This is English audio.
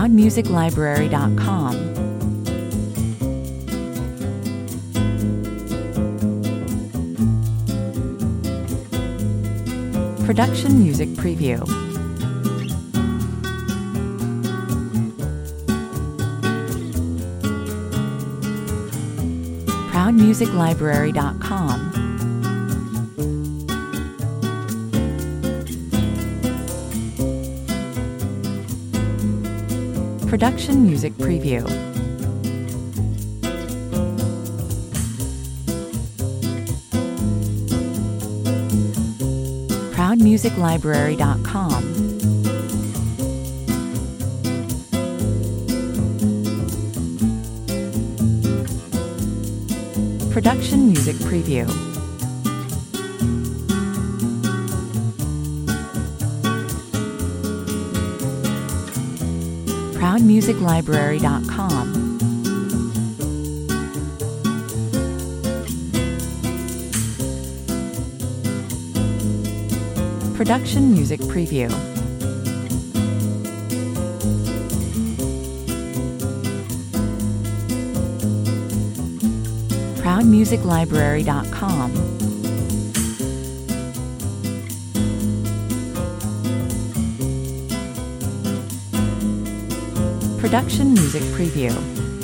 ProudMusicLibrary.com. Production Music Preview. ProudMusicLibrary.com. Production Music Preview. ProudMusicLibrary.com. Production Music Preview. ProudMusicLibrary.com. Production Music Preview. ProudMusicLibrary.com. Production Music Preview.